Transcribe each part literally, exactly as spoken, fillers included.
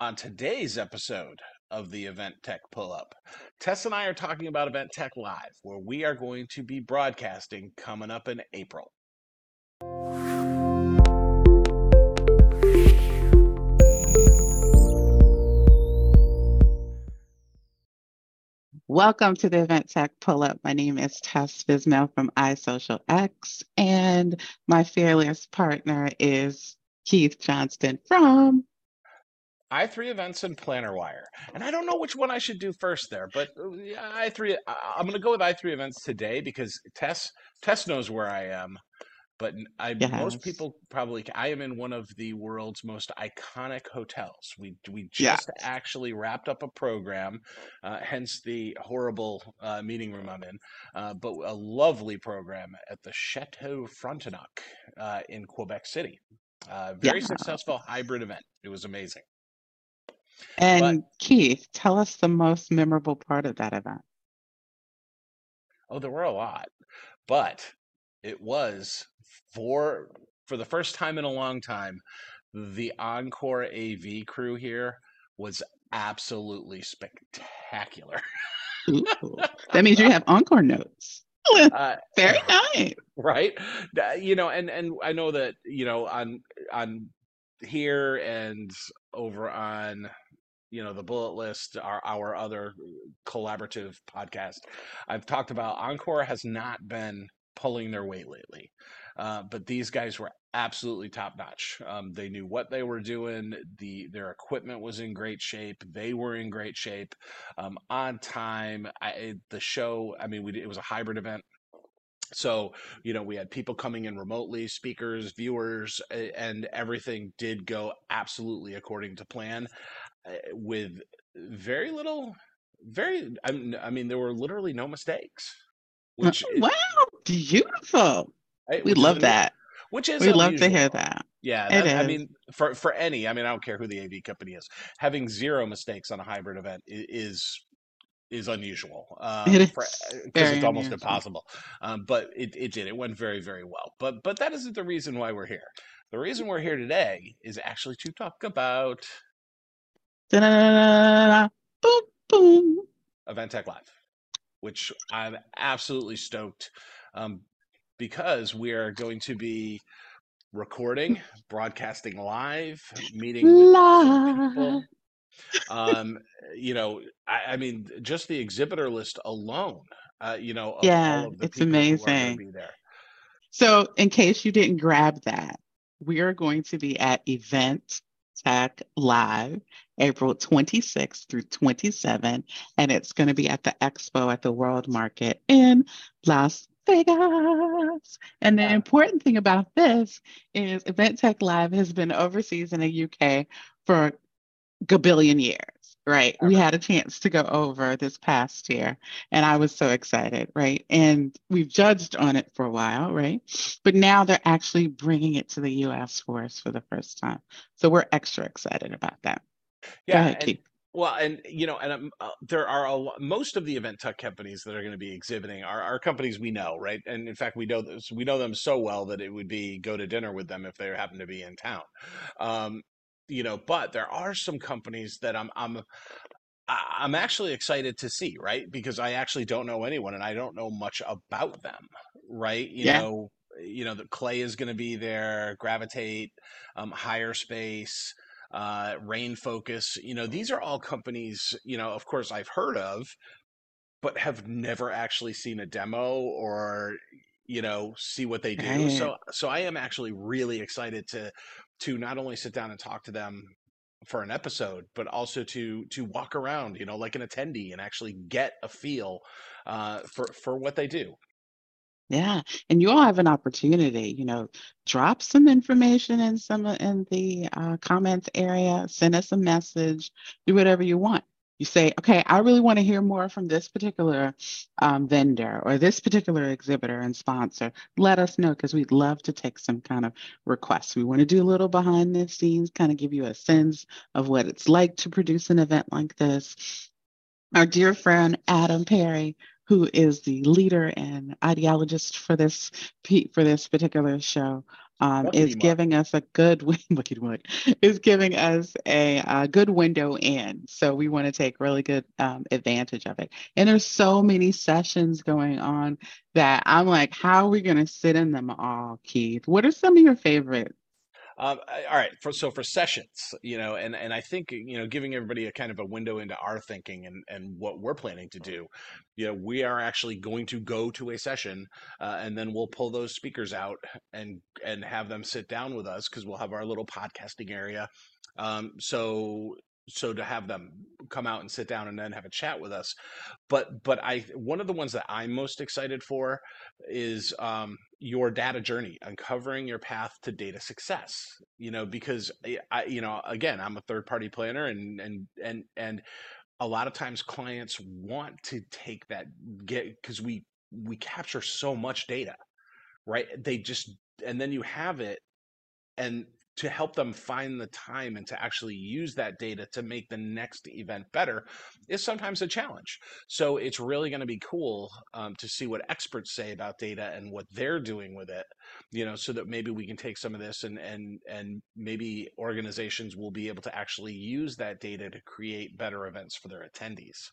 On today's episode of the Event Tech Pull Up, Tess and I are talking about Event Tech Live, where we are going to be broadcasting coming up in April. Welcome to the Event Tech Pull Up. My name is Tess Fismel from iSocialX, and my fearless partner is Keith Johnston from i three Events and PlannerWire. And I don't know which one I should do first there, but i three, I'm going to go with i three Events today because Tess Tess knows where I am. But I, most Yes, people probably, I am in one of the world's most iconic hotels. We we yeah, just actually wrapped up a program, uh, hence the horrible uh, meeting room I'm in, uh, but a lovely program at the Chateau Frontenac uh, in Quebec City. Uh, very yeah. successful hybrid event. It was amazing. But And Keith, tell us the most memorable part of that event. oh, there were a lot, but it was for for the first time in a long time. The Encore A V crew here was absolutely spectacular. Ooh, that means you have encore notes. uh, Very nice. right? Uh, You know, and and I know that, you know, on on here and over on, you know, the Bullet List, our our other collaborative podcast, I've talked about Encore has not been pulling their weight lately. Uh, but these guys were absolutely top notch. Um, they knew what they were doing. The their equipment was in great shape. They were in great shape. Um, on time. I, the show. I mean, we it was a hybrid event. So, you know, we had people coming in remotely, speakers, viewers, a- and everything did go absolutely according to plan, uh, with very little, very, I mean, I mean, there were literally no mistakes, which Oh, it, wow, beautiful. right, We which is love unu- that. which is We love to unusual. hear that. Yeah, It that I is. mean, for for any, I mean, I don't care who the A V company is, having zero mistakes on a hybrid event i- is is unusual, It um, for is because very it's almost unusual. impossible. Um, but it it did. It went very very well. But but that isn't the reason why we're here. The reason we're here today is actually to talk about Da-da-da-da-da. Boom, boom. Event Tech Live, which I'm absolutely stoked, um, because we are going to be recording, broadcasting live, meeting with some Live. people. Um, you know, I, I mean, just the exhibitor list alone, uh, you know, of all Yeah, of the it's people who are going to amazing. be there. So, in case you didn't grab that, we are going to be at Event Tech Live April twenty-sixth through twenty-seventh, and it's going to be at the expo at the World Market in Las Vegas. And the Yeah. important thing about this is Event Tech Live has been overseas in the U K for gabillion years, right? We Ever. had a chance to go over this past year, and I was so excited, right? And we've judged on it for a while, right? But now they're actually bringing it to the U S for us for the first time. So we're extra excited about that. Go Yeah, ahead, and Keith. well, and you know, and um, uh, there are a lo- most of the event tech companies that are going to be exhibiting are, are companies we know, right? And in fact, we know this, we know them so well that it would be go to dinner with them if they happen to be in town. Um, you know, but there are some companies that I'm I'm I- I'm actually excited to see, right? Because I actually don't know anyone and I don't know much about them, right? You Yeah. know, you know, the Clay is going to be there, Gravitate, um, Higher Space, uh, Rain Focus. You know, these are all companies, you know, of course I've heard of, but have never actually seen a demo or, you know, see what they do. Right. So, so I am actually really excited to to not only sit down and talk to them for an episode, but also to to walk around, you know, like an attendee and actually get a feel uh, for for what they do. Yeah. And you all have an opportunity, you know, drop some information in some in the uh, comments area, send us a message, do whatever you want. You say, okay, I really want to hear more from this particular um, vendor or this particular exhibitor and sponsor. Let us know because we'd love to take some kind of requests. We want to do a little behind the scenes, kind of give you a sense of what it's like to produce an event like this. Our dear friend Adam Perry, who is the leader and ideologist for this pe- for this particular show, um, Muckety is muck. giving us a good win- look at what is giving us a, a good window in. So we want to take really good um, advantage of it. And there's so many sessions going on that I'm like, how are we going to sit in them all, Keith? What are some of your favorites? Um, I- all right, for, so for sessions, you know, and and I think you know, giving everybody a kind of a window into our thinking and and what we're planning to do, you know, we are actually going to go to a session, uh, and then we'll pull those speakers out and and have them sit down with us because we'll have our little podcasting area. Um, so so to have them come out and sit down and then have a chat with us, but but I one of the ones that I'm most excited for is um, your data journey, uncovering your path to data success. You know, because I, I- you know, again, I'm a third party planner, and and and and a lot of times clients want to take that get because we we capture so much data, right? They just and then you have it and to help them find the time and to actually use that data to make the next event better is sometimes a challenge. So it's really going to be cool um, to see what experts say about data and what they're doing with it, you know, so that maybe we can take some of this and and and maybe organizations will be able to actually use that data to create better events for their attendees.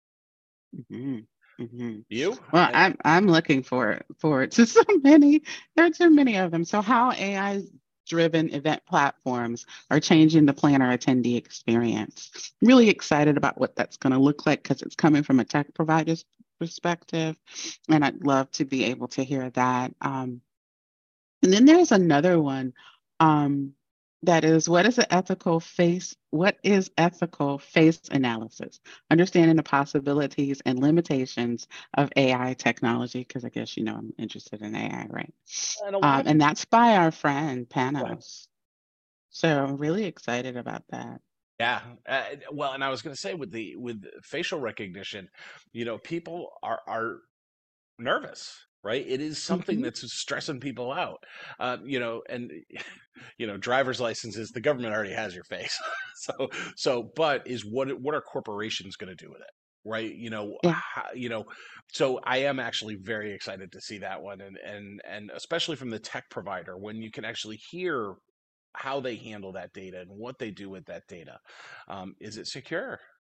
hmm hmm You? Well, I, I'm I'm looking for forward to so many. There are too many of them. So how A I driven event platforms are changing the planner attendee experience. Really excited about what that's going to look like because it's coming from a tech provider's perspective, and I'd love to be able to hear that. Um, and then there's another one um, that is what is an ethical face? What is ethical face analysis? Understanding the possibilities and limitations of A I technology, because I guess you know I'm interested in A I, right? and a lot Um, of and people. that's by our friend Go ahead. Panos. So I'm really excited about that. Yeah. Uh, well, and I was going to say with the with facial recognition, you know, people are are nervous, right? It is something hmm that's stressing people out. Um, you know, and you know, driver's licenses, the government already has your face. so so but is what what are corporations going to do with it? Right? You know, Yeah. how, you know, so I am actually very excited to see that one and and and especially from the tech provider when you can actually hear how they handle that data and what they do with that data. Um, is it secure?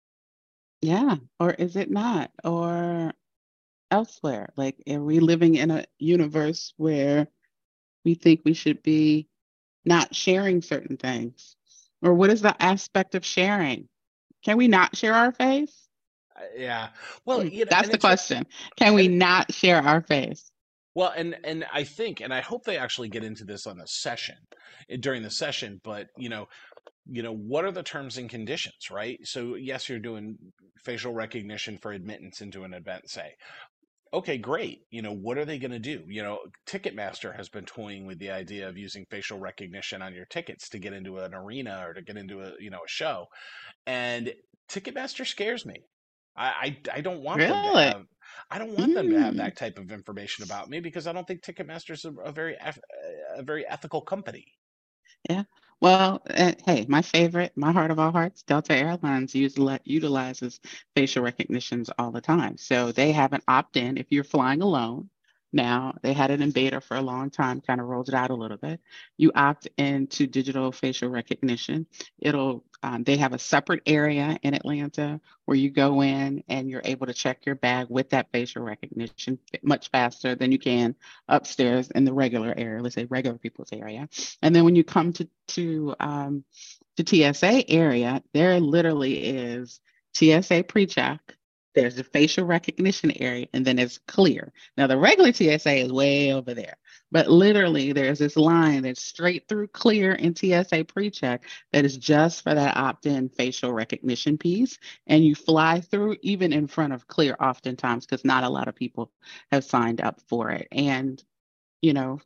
Yeah. Or is it not? Or elsewhere? Like, are we living in a universe where we think we should be not sharing certain things? Or what is the aspect of sharing? Can we not share our face? Uh, yeah. Well, Mm, you know, that's and the it's question. Can we and not share our face? well, and and I think, and I hope they actually get into this on the session, eh, during the session. But you know, you know, what are the terms and conditions, right? So yes, you're doing facial recognition for admittance into an event, say. Okay, great. You know, what are they going to do? You know, Ticketmaster has been toying with the idea of using facial recognition on your tickets to get into an arena or to get into a, you know, a show. And Ticketmaster scares me. I, I, I don't want them to Really? have I don't want them to have Mm, that type of information about me because I don't think Ticketmaster's a, a very eth- a very ethical company. yeah. Well, uh, hey, my favorite, my heart of all hearts, Delta Airlines use, utilizes facial recognitions all the time. So they have an opt-in if you're flying alone. Now, they had it in beta for a long time, kind of rolled it out a little bit. You opt into digital facial recognition. It'll, um, they have a separate area in Atlanta where you go in and you're able to check your bag with that facial recognition much faster than you can upstairs in the regular area, let's say regular people's area. And then when you come to to um, to T S A area, there literally is T S A pre-check. There's the facial recognition area, and then it's clear. Now the regular T S A is way over there, but literally there's this line that's straight through clear in T S A pre-check that is just for that opt-in facial recognition piece, and you fly through even in front of clear oftentimes because not a lot of people have signed up for it. And you know,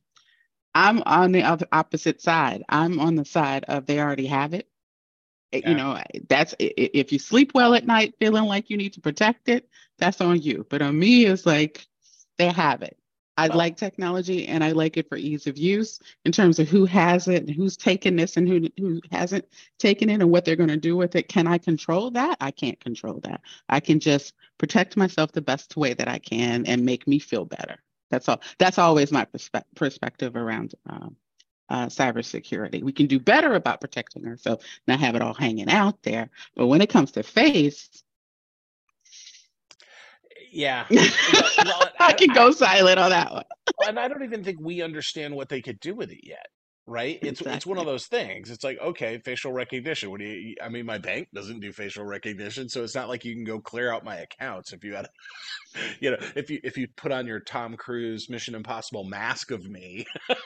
I'm on the other opposite side. I'm on the side of they already have it. Eh, You Yeah. know, that's if you sleep well at night feeling like you need to protect it, that's on you. But on me, it's like they have it. I Well, like technology and I like it for ease of use in terms of who has it and who's taken this and who who hasn't taken it and what they're going to do with it. Can I control that? I can't control that. I can just protect myself the best way that I can and make me feel better. That's all. That's always my perspe- perspective around um, uh, cybersecurity. We can do better about protecting ourselves, not have it all hanging out there. But when it comes to face, yeah. Well, well, I I, can I go silent on that one. and I don't even think we understand what they could do with it yet. Right? It's it's one of Exactly. those things. It's like, okay, facial recognition. What do you? I mean, my bank doesn't do facial recognition, so it's not like you can go clear out my accounts if you had, you know, if you if you put on your Tom Cruise Mission Impossible mask of me.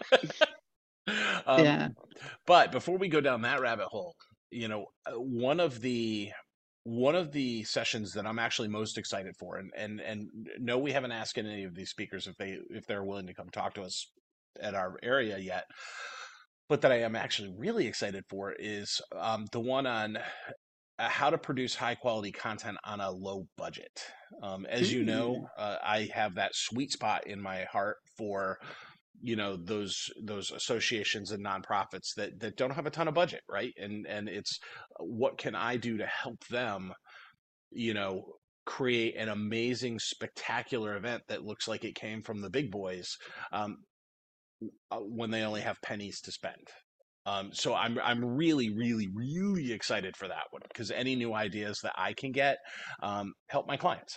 um, Yeah. but before we go down that rabbit hole, you know, uh, one of the one of the sessions that I'm actually most excited for, and and and no, we haven't asked any of these speakers if they if they're willing to come talk to us at our area yet, but that I am actually really excited for is um, the one on uh, how to produce high quality content on a low budget. Um, as you know, Mm. uh, I have that sweet spot in my heart for you know those those associations and nonprofits that that don't have a ton of budget, right? And and it's what can I do to help them, you know, create an amazing, spectacular event that looks like it came from the big boys, um, uh, when they only have pennies to spend. Um, so I'm I'm really really really excited for that one because any new ideas that I can get um, help my clients.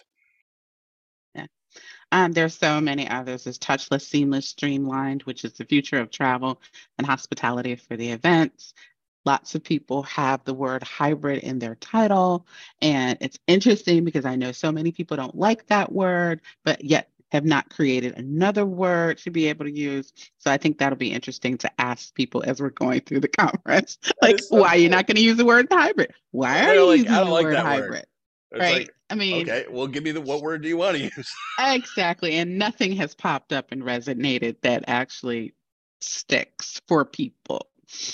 Yeah. Um, there's so many others. There's touchless, seamless, streamlined, which is the future of travel and hospitality for the events. Lots of people have the word hybrid in their title. And it's interesting because I know so many people don't like that word, but yet have not created another word to be able to use. So I think that'll be interesting to ask people as we're going through the conference, That like, is so why are you cool. not going to use the word hybrid? Why are They're you like, I using don't the like word that word. hybrid? It's like, Right? I mean, okay, well, give me the what word do you want to use? exactly. And nothing has popped up and resonated that actually sticks for people.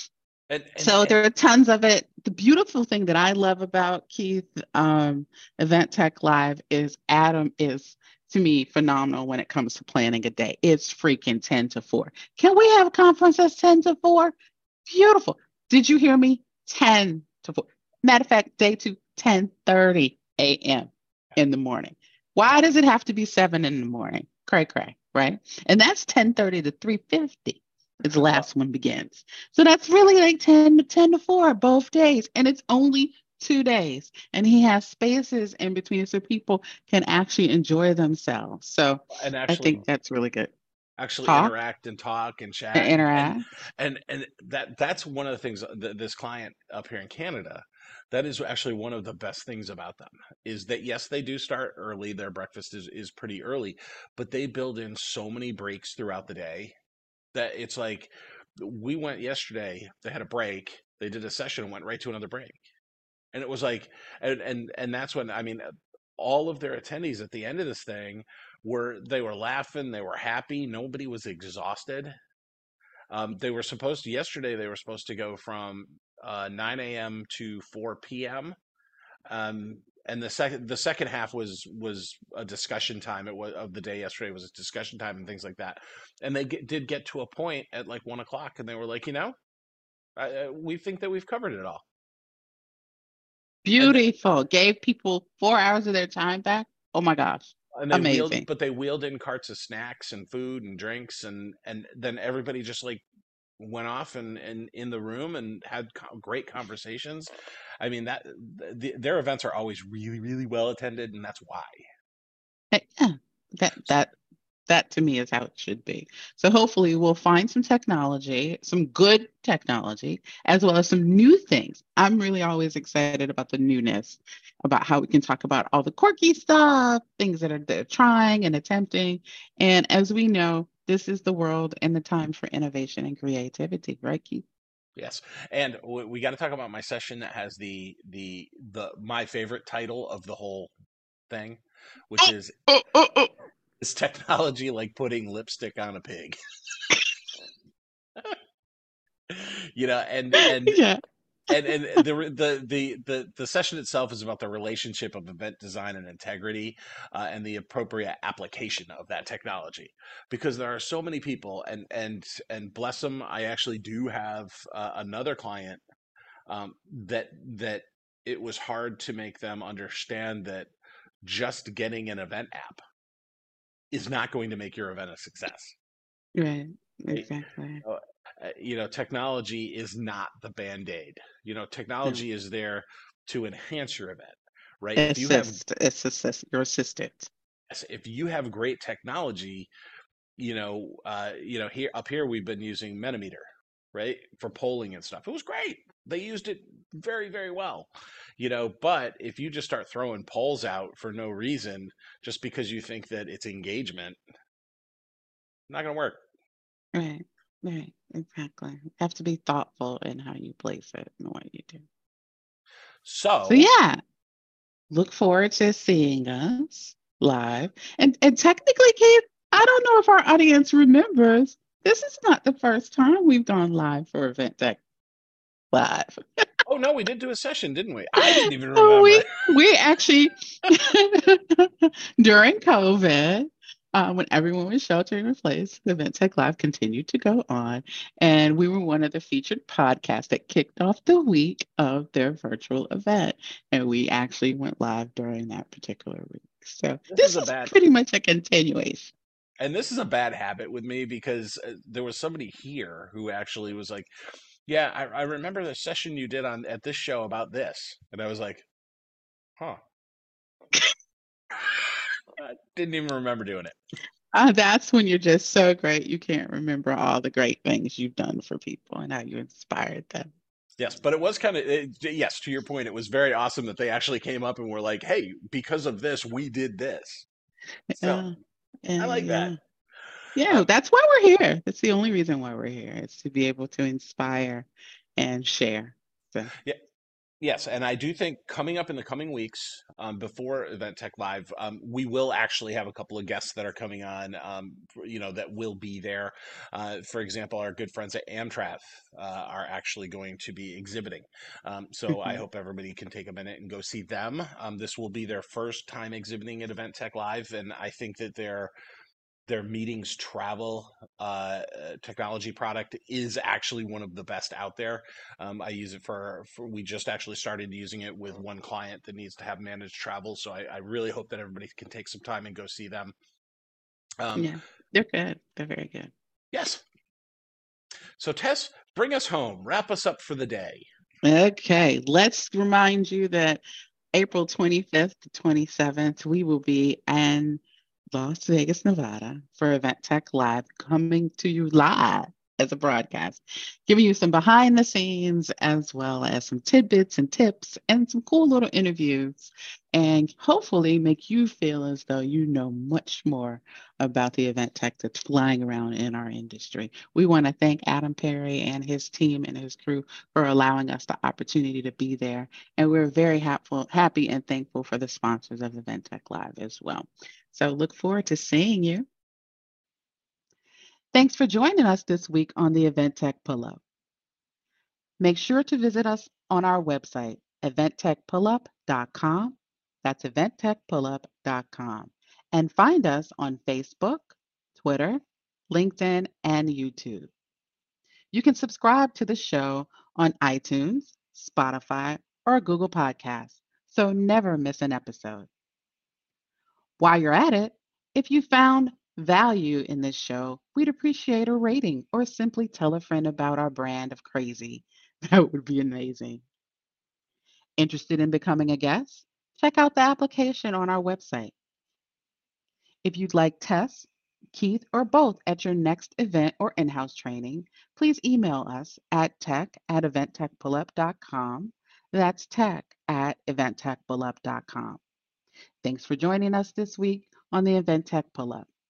And and So and there are tons of it. The beautiful thing that I love about Keith, um, Event Tech Live is Adam is to me phenomenal when it comes to planning a day. It's freaking ten to four. Can we have a conference that's ten to four? Beautiful. Did you hear me? ten to four. Matter of fact, day two, ten thirty a m in the morning. Why does it have to be seven in the morning? Cray cray, right? And that's ten thirty to three fifty is the well, last one begins. So that's really like ten to ten to four both days. And it's only two days. And he has spaces in between so people can actually enjoy themselves. So and I actually think that's really good. actually Talk interact and talk and and chat and and interact. and, and that that's one of the things that this client up here in Canada, that is actually one of the best things about them is that yes, they do start early. Their breakfast is is pretty early, but they build in so many breaks throughout the day that it's like we went yesterday, they had a break, they did a session and went right to another break. And it was like and and and that's when I mean all of their attendees at the end of this thing were they were laughing, they were happy, nobody was exhausted. Um, they were supposed to yesterday they were supposed to go from uh, nine a m to four p m. Um, and the second the second half was was a discussion time. It was of the day yesterday was a discussion time and things like that. And they get, did get to a point at like one o'clock, and they were like, you know, I, we think that we've covered it all. And Beautiful. Gave people four hours of their time back. Oh my gosh. and they wheeled Amazing. but they wheeled in carts of snacks and food and drinks, and and then everybody just like went off and, and in the room and had co- great conversations. I mean that the, their events are always really really well attended, and that's why. Eh, Yeah, that that that to me is how it should be. So hopefully we'll find some technology, some good technology, as well as some new things. I'm really always excited about the newness, about how we can talk about all the quirky stuff, things that are they're trying and attempting. And as we know, this is the world and the time for innovation and creativity, right, Keith? Yes, and w- we got to talk about my session that has the the the my favorite title of the whole thing, which Oh, is oh, oh, oh. is technology like putting lipstick on a pig? You know, and and Yeah. and and the the the the the session itself is about the relationship of event design and integrity, uh, and the appropriate application of that technology, because there are so many people, and and and bless them, I actually do have uh, another client, um, that that it was hard to make them understand that just getting an event app is not going to make your event a success. Right. Right? Exactly. Uh, uh, you know, technology is not the band-aid. You know, No. technology is there to enhance your event, right? If you have Assist. It's assist your assistant. if you have great technology, you know, uh, you know, here up here we've been using Mentimeter, right, for polling and stuff. It was great. They used it very, very well, you know. But if you just start throwing polls out for no reason, just because you think that it's engagement, not going to work. Right. Right. Exactly. You have to be thoughtful in how you place it and what you do. So So, yeah, look forward to seeing us live. And and technically, Keith, I don't know if our audience remembers. This is not the first time we've gone live for Event Tech Live. oh no, we did do a session, didn't we? I didn't even So remember. we we actually during COVID, uh, when everyone was sheltering in place, Event Tech Live continued to go on, and we were one of the featured podcasts that kicked off the week of their virtual event, and we actually went live during that particular week. So This is this a is bad pretty much a continuation. and this is a bad habit with me, because uh, there was somebody here who actually was like, "Yeah, I, I remember the session you did on at this show about this," and I was like, "Huh." I didn't even remember doing it. Uh, that's when you're just so great you can't remember all the great things you've done for people and how you inspired them. Yes, but it was kind of, yes, to your point, it was very awesome that they actually came up and were like, "Hey, because of this, we did this." So Yeah, I yeah, like that. yeah. Yeah, Um, that's why we're here. That's the only reason why we're here. It's to be able to inspire and share. So, yeah, yes, and I do think coming up in the coming weeks, um, before Event Tech Live, um, we will actually have a couple of guests that are coming on, um, you know, that will be there. Uh, for example, our good friends at Amtrath uh, are actually going to be exhibiting. Um, so I mhm. hope everybody can take a minute and go see them. Um, this will be their first time exhibiting at Event Tech Live, and I think that they're their meetings travel uh, uh, technology product is actually one of the best out there. Um, I use it for, for, we just actually started using it with one client that needs to have managed travel. So I, I really hope that everybody can take some time and go see them. Um, Yeah, they're good. They're very good. yes. So Tess, bring us home. Wrap us up for the day. Okay, let's remind you that April twenty-fifth to twenty-seventh, we will be in Las Vegas, Nevada for Event Tech Live, coming to you live as a broadcast, giving you some behind the scenes as well as some tidbits and tips and some cool little interviews, and hopefully make you feel as though you know much more about the event tech that's flying around in our industry. We want to thank Adam Perry and his team and his crew for allowing us the opportunity to be there. And we're very happy, happy and thankful for the sponsors of Event Tech Live as well. So look forward to seeing you. Thanks for joining us this week on the Event Tech Pull Up. Make sure to visit us on our website, event tech pull up dot com. That's event tech pull up dot com. And find us on Facebook, Twitter, LinkedIn, and YouTube. You can subscribe to the show on iTunes, Spotify, or Google Podcasts, so never miss an episode. While you're at it, if you found value in this show, we'd appreciate a rating or simply tell a friend about our brand of crazy. That would be amazing. Interested in becoming a guest? Check out the application on our website. If you'd like Tess, Keith, or both at your next event or in house training, please email us at tech at event tech pull up dot com. That's tech at event tech pull up dot com. Thanks for joining us this week on the Event Tech Pull Up.